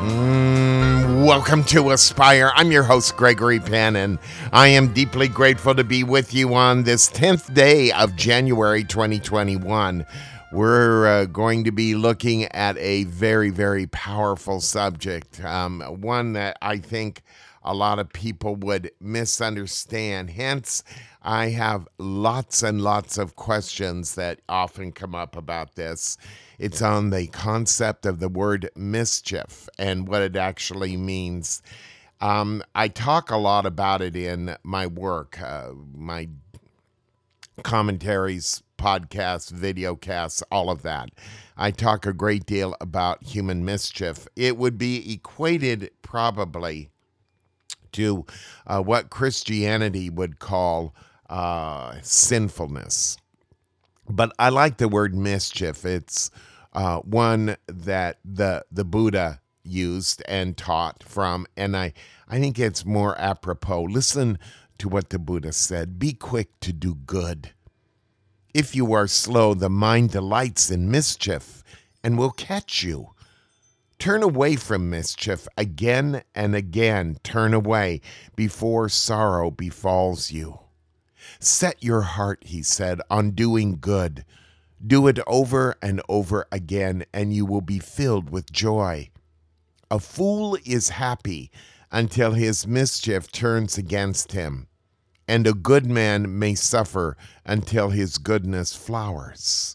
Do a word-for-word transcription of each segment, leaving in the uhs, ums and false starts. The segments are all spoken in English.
Mm, welcome to Aspire. I'm your host, Gregory Penn, and I am deeply grateful to be with you on this tenth day of January twenty twenty-one. We're uh, going to be looking at a very, very powerful subject, um, one that I think a lot of people would misunderstand. Hence, I have lots and lots of questions that often come up about this. It's on the concept of the word mischief and what it actually means. Um, I talk a lot about it in my work, uh, my commentaries, podcasts, videocasts, all of that. I talk a great deal about human mischief. It would be equated probably to uh, what Christianity would call uh, sinfulness. But I like the word mischief. It's uh, one that the the Buddha used and taught from, and I, I think it's more apropos. Listen to what the Buddha said. Be quick to do good. If you are slow, the mind delights in mischief and will catch you. Turn away from mischief again and again. Turn away before sorrow befalls you. Set your heart, he said, on doing good. Do it over and over again, and you will be filled with joy. A fool is happy until his mischief turns against him, and a good man may suffer until his goodness flowers.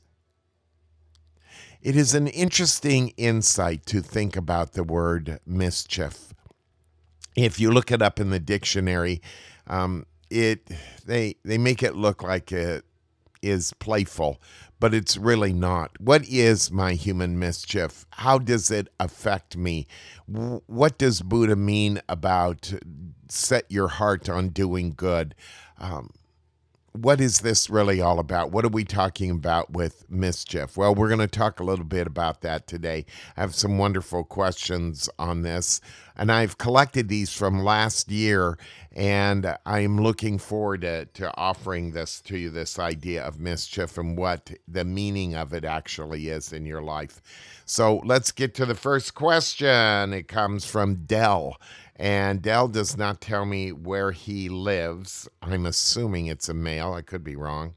It is an interesting insight to think about the word mischief. If you look it up in the dictionary, um, it they they make it look like it is playful, but it's really not. What is my human mischief? How does it affect me? What does Buddha mean about set your heart on doing good? Um, What is this really all about? What are we talking about with mischief? Well, we're going to talk a little bit about that today. I have some wonderful questions on this, and I've collected these from last year, and I'm looking forward to, to offering this to you, this idea of mischief and what the meaning of it actually is in your life. So let's get to the first question. It comes from Dell. And Dell does not tell me where he lives. I'm assuming it's a male. I could be wrong.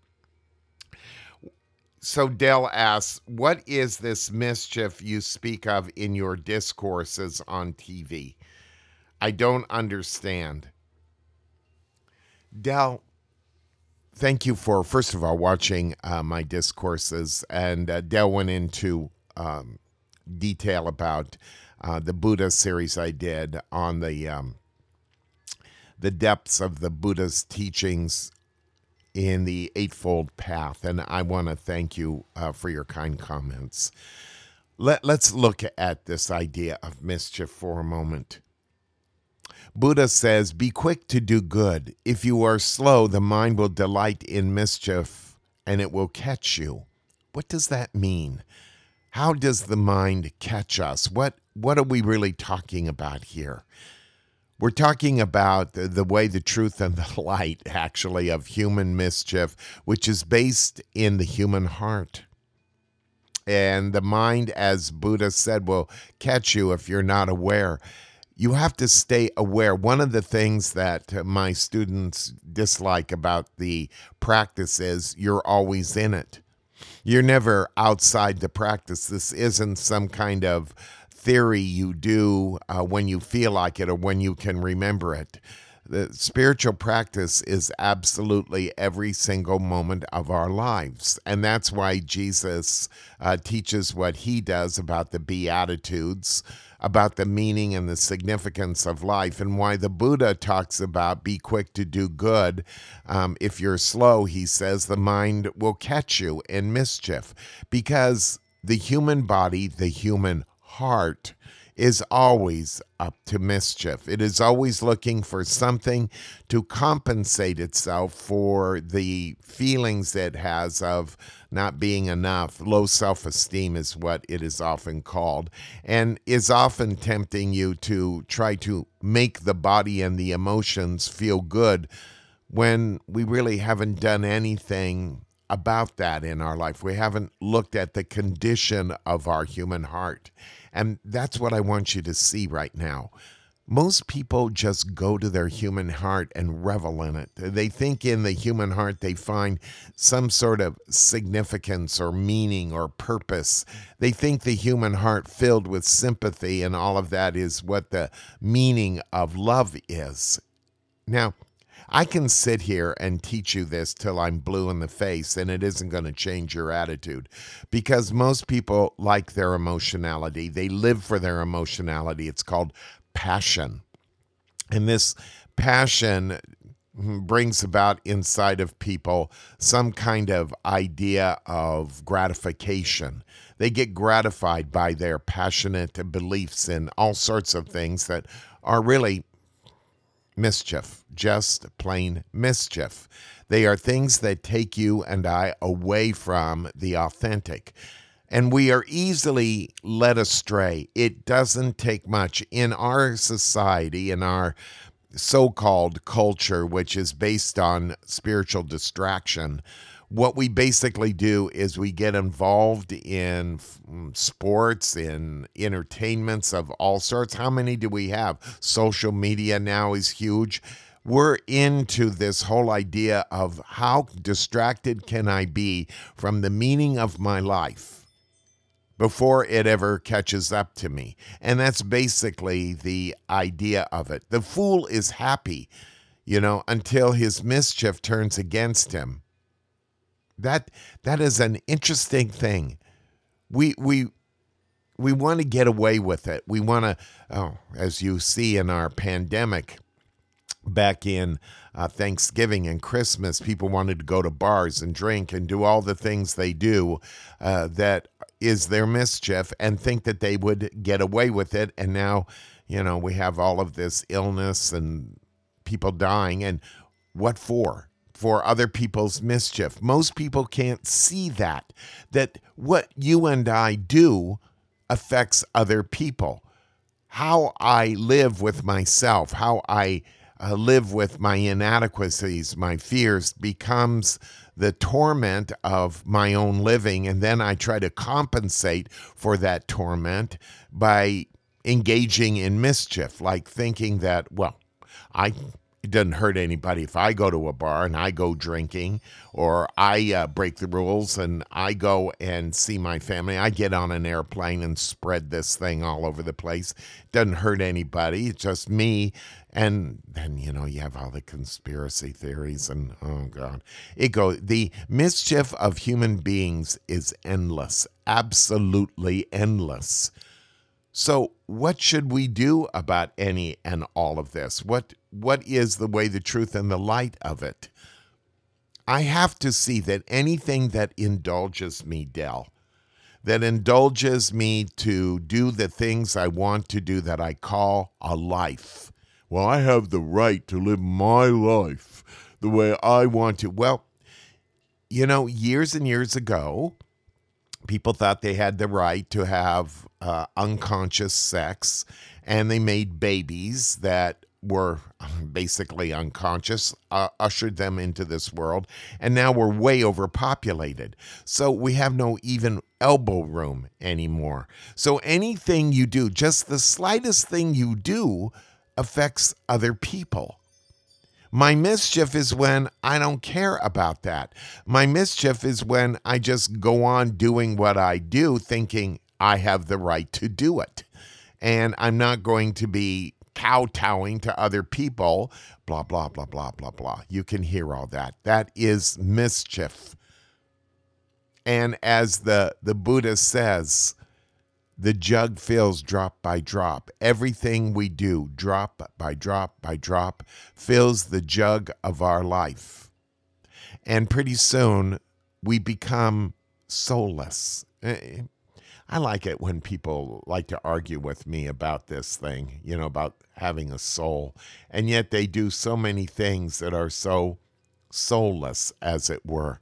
So Dell asks, what is this mischief you speak of in your discourses on T V? I don't understand. Dell, thank you for, first of all, watching uh, my discourses. And uh, Dell went into um, detail about Uh, the Buddha series I did on the um, the depths of the Buddha's teachings in the Eightfold Path, and I want to thank you uh, for your kind comments. Let, let's look at this idea of mischief for a moment. Buddha says, be quick to do good. If you are slow, the mind will delight in mischief, and it will catch you. What does that mean? How does the mind catch us? What what are we really talking about here? We're talking about the, the way, the truth, and the light, actually, of human mischief, which is based in the human heart. And the mind, as Buddha said, will catch you if you're not aware. You have to stay aware. One of the things that my students dislike about the practice is you're always in it. You're never outside the practice. This isn't some kind of theory you do uh, when you feel like it or when you can remember it. The spiritual practice is absolutely every single moment of our lives. And that's why Jesus uh, teaches what he does about the Beatitudes, about the meaning and the significance of life, and why the Buddha talks about be quick to do good. Um, if you're slow, he says, the mind will catch you in mischief, because the human body, the human heart, is always up to mischief. It is always looking for something to compensate itself for the feelings it has of not being enough. Low self-esteem is what it is often called, and is often tempting you to try to make the body and the emotions feel good when we really haven't done anything about that in our life. We haven't looked at the condition of our human heart. And that's what I want you to see right now. Most people just go to their human heart and revel in it. They think in the human heart they find some sort of significance or meaning or purpose. They think the human heart filled with sympathy and all of that is what the meaning of love is. Now, I can sit here and teach you this till I'm blue in the face, and it isn't going to change your attitude, because most people like their emotionality. They live for their emotionality. It's called passion. And this passion brings about inside of people some kind of idea of gratification. They get gratified by their passionate beliefs in all sorts of things that are really mischief, just plain mischief. They are things that take you and I away from the authentic. And we are easily led astray. It doesn't take much. In our society, in our so-called culture, which is based on spiritual distraction, what we basically do is we get involved in sports, in entertainments of all sorts. How many do we have? Social media now is huge. We're into this whole idea of how distracted can I be from the meaning of my life before it ever catches up to me. And that's basically the idea of it. The fool is happy, you know, until his mischief turns against him. That that is an interesting thing. We we we want to get away with it. We want to, oh, as you see in our pandemic, back in uh, Thanksgiving and Christmas, people wanted to go to bars and drink and do all the things they do uh, that is their mischief and think that they would get away with it. And now, you know, we have all of this illness and people dying. And what for? For other people's mischief. Most people can't see that, that what you and I do affects other people. How I live with myself, how I uh, live with my inadequacies, my fears, becomes the torment of my own living. And then I try to compensate for that torment by engaging in mischief, like thinking that, well, I... it doesn't hurt anybody if I go to a bar and I go drinking, or I uh, break the rules and I go and see my family. I get on an airplane and spread this thing all over the place. It doesn't hurt anybody. It's just me. And then, you know, you have all the conspiracy theories and, oh, God. It goes, the mischief of human beings is endless, absolutely endless. So what should we do about any and all of this? What What is the way, the truth, and the light of it? I have to see that anything that indulges me, Del, that indulges me to do the things I want to do that I call a life. Well, I have the right to live my life the way I want to. Well, you know, years and years ago, people thought they had the right to have uh, unconscious sex, and they made babies that were basically unconscious, uh, ushered them into this world, and now we're way overpopulated. So we have no even elbow room anymore. So anything you do, just the slightest thing you do, affects other people. My mischief is when I don't care about that. My mischief is when I just go on doing what I do, thinking I have the right to do it. And I'm not going to be kowtowing to other people, blah, blah, blah, blah, blah, blah. You can hear all that. That is mischief. And as the, the Buddha says, the jug fills drop by drop. Everything we do, drop by drop by drop, fills the jug of our life. And pretty soon, we become soulless. I like it when people like to argue with me about this thing, you know, about having a soul. And yet they do so many things that are so soulless, as it were.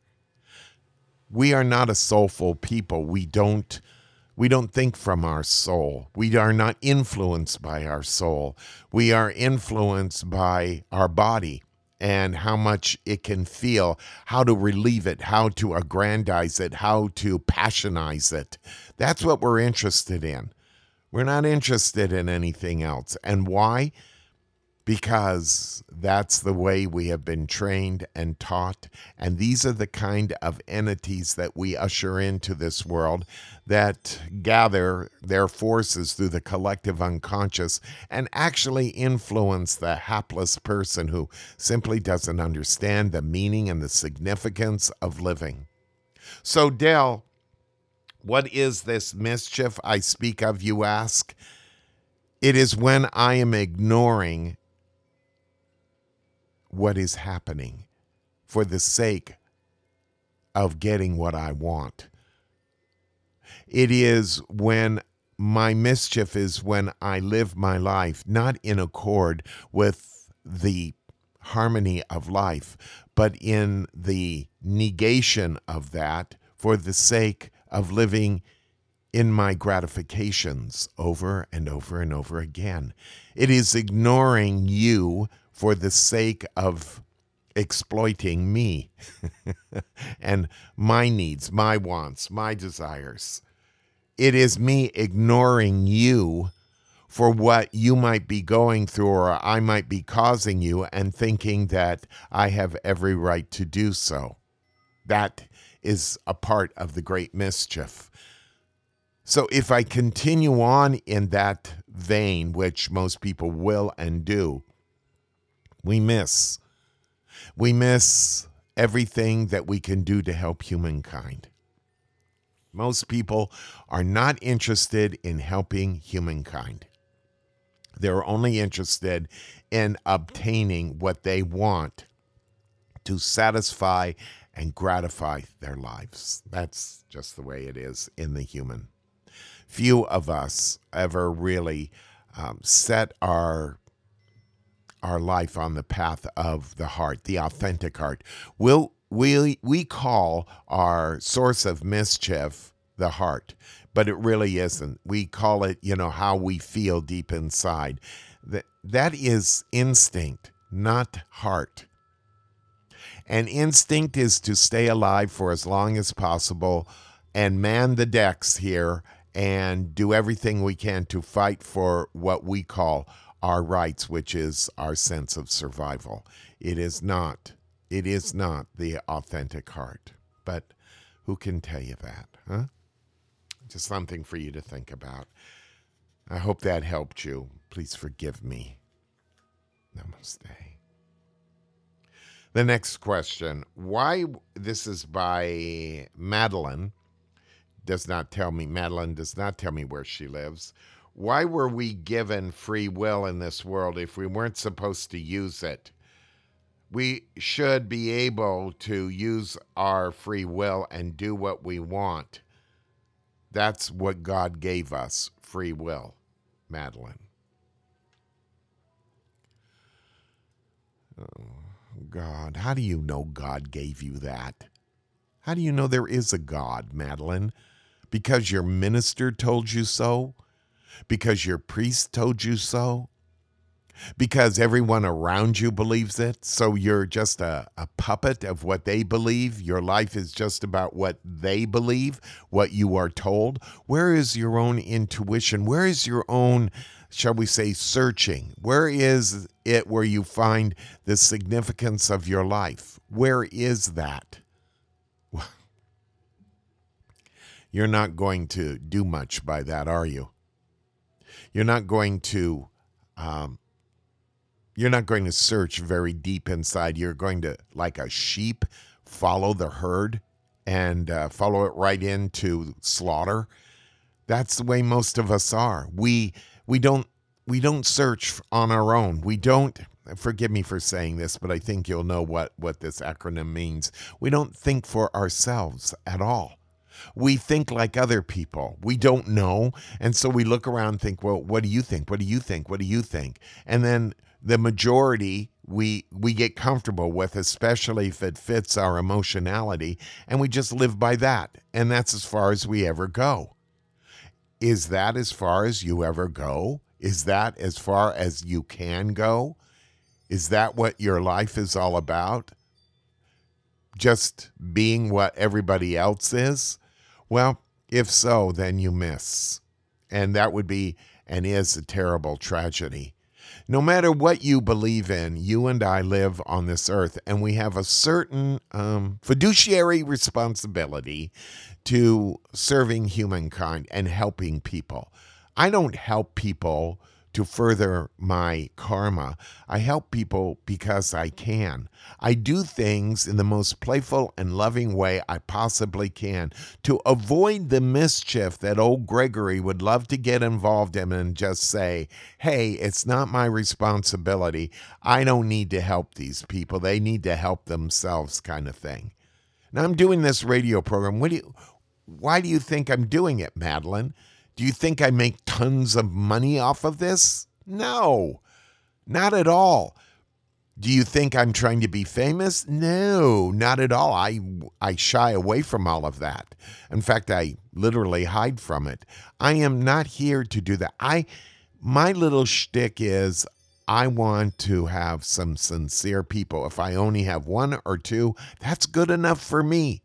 We are not a soulful people. We don't We don't think from our soul. We are not influenced by our soul. We are influenced by our body. and how much it can feel, how to relieve it, how to aggrandize it, how to passionize it. That's what we're interested in. We're not interested in anything else. And why? Because that's the way we have been trained and taught. And these are the kind of entities that we usher into this world that gather their forces through the collective unconscious and actually influence the hapless person who simply doesn't understand the meaning and the significance of living. So, Del, what is this mischief I speak of, you ask? It is when I am ignoring what is happening for the sake of getting what I want. It is when my mischief is when I live my life not in accord with the harmony of life, but in the negation of that for the sake of living in my gratifications over and over and over again. It is ignoring you for the sake of exploiting me and my needs, my wants, my desires. It is me ignoring you for what you might be going through or I might be causing you and thinking that I have every right to do so. That is a part of the great mischief. So if I continue on in that vein, which most people will and do, we miss. We miss everything that we can do to help humankind. Most people are not interested in helping humankind. They're only interested in obtaining what they want to satisfy and gratify their lives. That's just the way it is in the human. Few of us ever really um, set our our life on the path of the heart, the authentic heart. We'll, we, we call our source of mischief the heart, but it really isn't. We call it, you know, how we feel deep inside. That, that is instinct, not heart. And instinct is to stay alive for as long as possible and man the decks here and do everything we can to fight for what we call our rights, which is our sense of survival. It is not, it is not the authentic heart. But who can tell you that, huh? Just something for you to think about. I hope that helped you. Please forgive me. Namaste. The next question. Why, this is by Madeline, does not tell me, Madeline does not tell me where she lives. Why were we given free will in this world if we weren't supposed to use it? We should be able to use our free will and do what we want. That's what God gave us, free will, Madeline. Oh, God, how do you know God gave you that? How do you know there is a God, Madeline? Because your minister told you so? Because your priest told you so? Because everyone around you believes it? So you're just a, a puppet of what they believe? Your life is just about what they believe, what you are told? Where is your own intuition? Where is your own, shall we say, searching? Where is it where you find the significance of your life? Where is that? You're not going to do much by that, are you? You're not going to, um, you're not going to search very deep inside. You're going to, like a sheep, follow the herd and uh, follow it right into slaughter. That's the way most of us are. We we don't we don't search on our own. We don't. Forgive me for saying this, but I think you'll know what what this acronym means. We don't think for ourselves at all. We think like other people. We don't know. And so we look around and think, well, what do you think? What do you think? What do you think? And then the majority we we get comfortable with, especially if it fits our emotionality, and we just live by that. And that's as far as we ever go. Is that as far as you ever go? Is that as far as you can go? Is that what your life is all about? Just being what everybody else is? Well, if so, then you miss. And that would be and is a terrible tragedy. No matter what you believe in, you and I live on this earth, and we have a certain um, fiduciary responsibility to serving humankind and helping people. I don't help people to further my karma. I help people because I can. I do things in the most playful and loving way I possibly can to avoid the mischief that old Gregory would love to get involved in and just say, hey, it's not my responsibility. I don't need to help these people. They need to help themselves, kind of thing. Now, I'm doing this radio program. What do you, why do you think I'm doing it, Madeline? Do you think I make tons of money off of this? No, not at all. Do you think I'm trying to be famous? No, not at all. I, I shy away from all of that. In fact, I literally hide from it. I am not here to do that. I, my little shtick is I want to have some sincere people. If I only have one or two, that's good enough for me.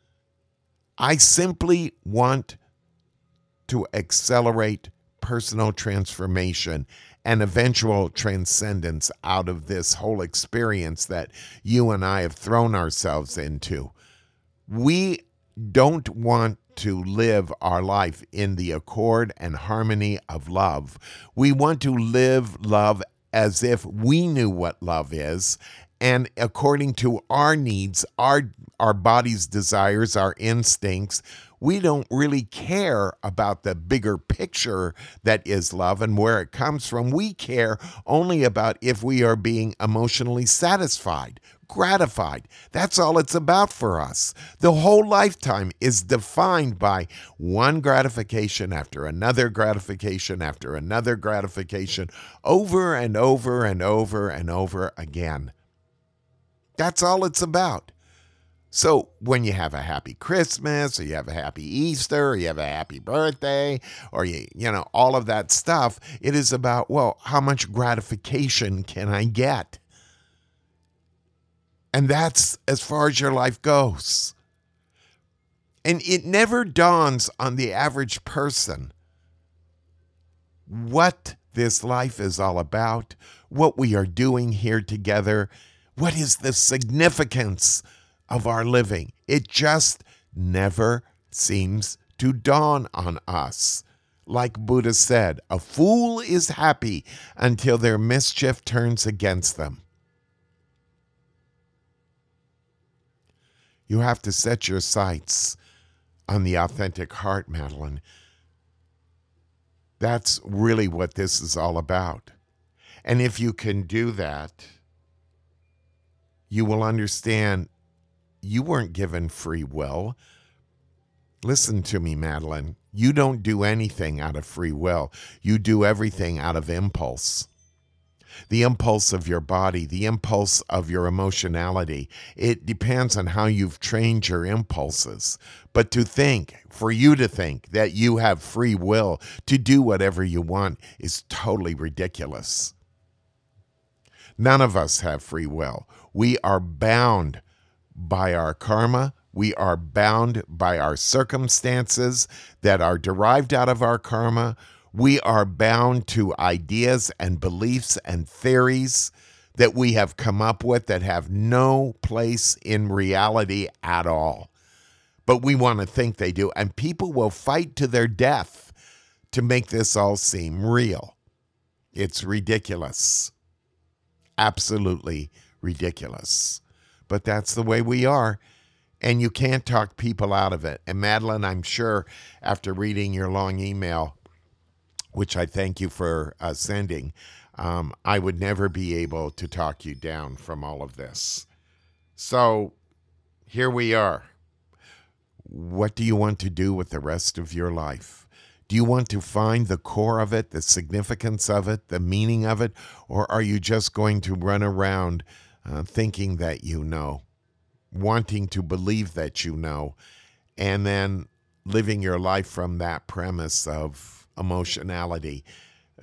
I simply want to accelerate personal transformation and eventual transcendence out of this whole experience that you and I have thrown ourselves into. We don't want to live our life in the accord and harmony of love. We want to live love as if we knew what love is, and according to our needs, our our body's desires, our instincts. We don't really care about the bigger picture that is love and where it comes from. We care only about if we are being emotionally satisfied, gratified. That's all it's about for us. The whole lifetime is defined by one gratification after another gratification after another gratification, over and over and over and over again. That's all it's about. So when you have a happy Christmas, or you have a happy Easter, or you have a happy birthday, or you, you know, all of that stuff, it is about, well, how much gratification can I get? And that's as far as your life goes. And it never dawns on the average person what this life is all about, what we are doing here together, what is the significance of our living. It just never seems to dawn on us. Like Buddha said, a fool is happy until their mischief turns against them. You have to set your sights on the authentic heart, Madeline. That's really what this is all about. And if you can do that, you will understand you weren't given free will. Listen to me, Madeline. You don't do anything out of free will. You do everything out of impulse. The impulse of your body, the impulse of your emotionality. It depends on how you've trained your impulses. But to think, for you to think that you have free will to do whatever you want is totally ridiculous. None of us have free will. We are bound by our karma. We are bound by our circumstances that are derived out of our karma. We are bound to ideas and beliefs and theories that we have come up with that have no place in reality at all. But we want to think they do. And people will fight to their death to make this all seem real. It's ridiculous. Absolutely ridiculous. But that's the way we are, and you can't talk people out of it. And Madeline, I'm sure after reading your long email, which I thank you for uh, sending, um, I would never be able to talk you down from all of this. So here we are. What do you want to do with the rest of your life? Do you want to find the core of it, the significance of it, the meaning of it, or are you just going to run around Uh, thinking that you know, wanting to believe that you know, and then living your life from that premise of emotionality,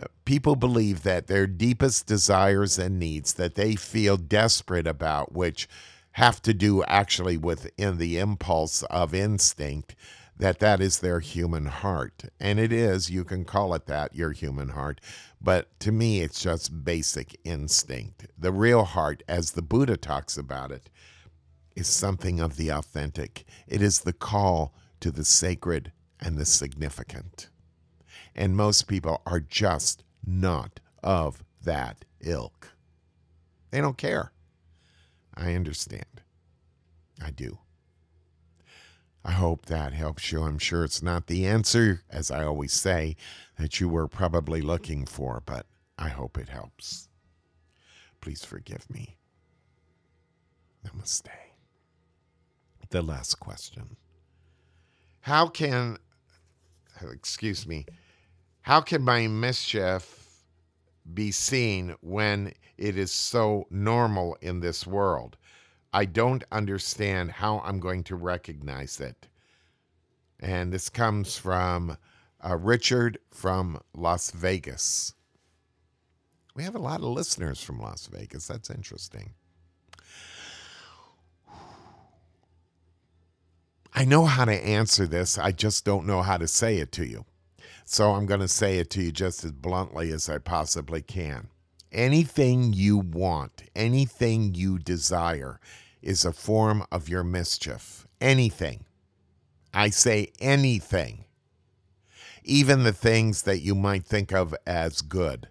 People believe that their deepest desires and needs that they feel desperate about, which have to do actually within the impulse of instinct, that that is their human heart. And it is, you can call it that, your human heart. But to me, it's just basic instinct. The real heart, as the Buddha talks about it, is something of the authentic. It is the call to the sacred and the significant. And most people are just not of that ilk. They don't care. I understand. I do. I hope that helps you. I'm sure it's not the answer, as I always say, that you were probably looking for, but I hope it helps. Please forgive me. Namaste. The last question. How can, excuse me, how can my mischief be seen when it is so normal in this world? I don't understand how I'm going to recognize it. And this comes from uh, Richard from Las Vegas. We have a lot of listeners from Las Vegas. That's interesting. I know how to answer this. I just don't know how to say it to you. So I'm going to say it to you just as bluntly as I possibly can. Anything you want, anything you desire is a form of your mischief. Anything. I say anything. Even the things that you might think of as good.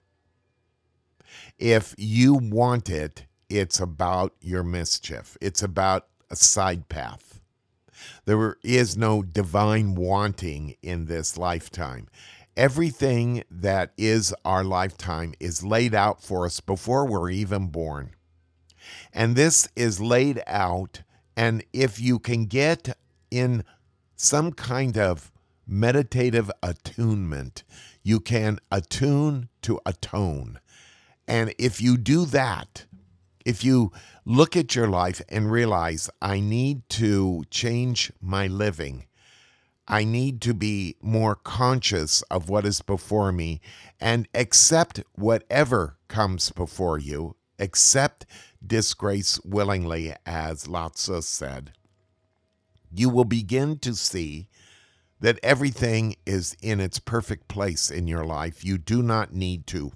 If you want it, it's about your mischief. It's about a side path. There is no divine wanting in this lifetime. Everything that is our lifetime is laid out for us before we're even born. And this is laid out, and if you can get in some kind of meditative attunement, you can attune to atone. And if you do that, if you look at your life and realize, I need to change my living, I need to be more conscious of what is before me and accept whatever comes before you, accept disgrace willingly, as Lao Tzu said, you will begin to see that everything is in its perfect place in your life. You do not need to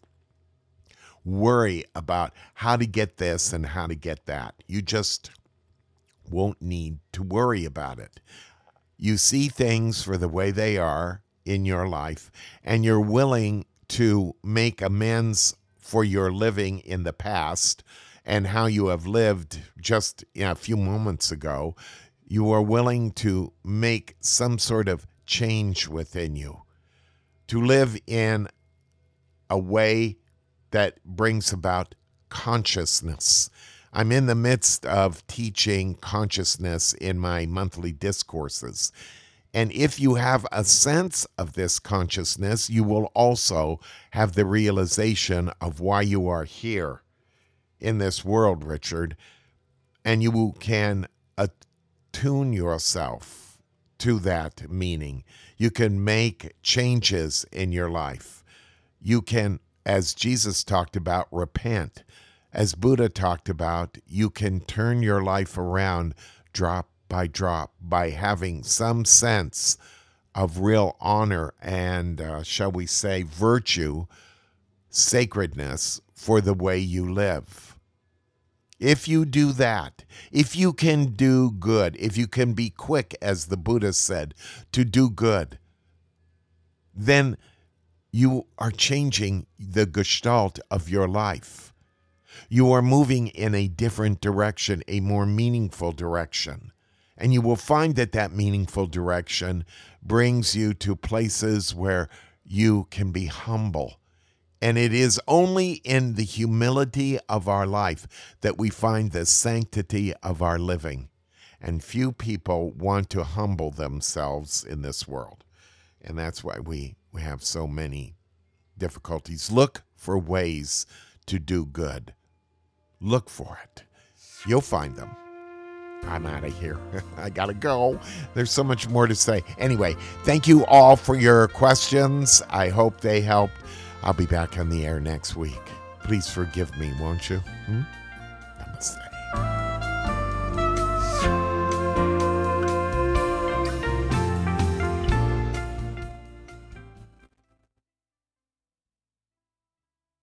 worry about how to get this and how to get that. You just won't need to worry about it. You see things for the way they are in your life, and you're willing to make amends for your living in the past and how you have lived just you know, a few moments ago. You are willing to make some sort of change within you, to live in a way that brings about consciousness. I'm in the midst of teaching consciousness in my monthly discourses. And if you have a sense of this consciousness, you will also have the realization of why you are here in this world, Richard. And you can attune yourself to that meaning. You can make changes in your life. You can, as Jesus talked about, repent. As Buddha talked about, you can turn your life around drop by drop by having some sense of real honor and, uh, shall we say, virtue, sacredness for the way you live. If you do that, if you can do good, if you can be quick, as the Buddha said, to do good, then you are changing the gestalt of your life. You are moving in a different direction, a more meaningful direction. And you will find that that meaningful direction brings you to places where you can be humble. And it is only in the humility of our life that we find the sanctity of our living. And few people want to humble themselves in this world. And that's why we, we have so many difficulties. Look for ways to do good. Look for it. You'll find them. I'm out of here. I gotta go. There's so much more to say. Anyway, thank you all for your questions. I hope they helped I'll be back on the air next week. Please forgive me, won't you? Hmm?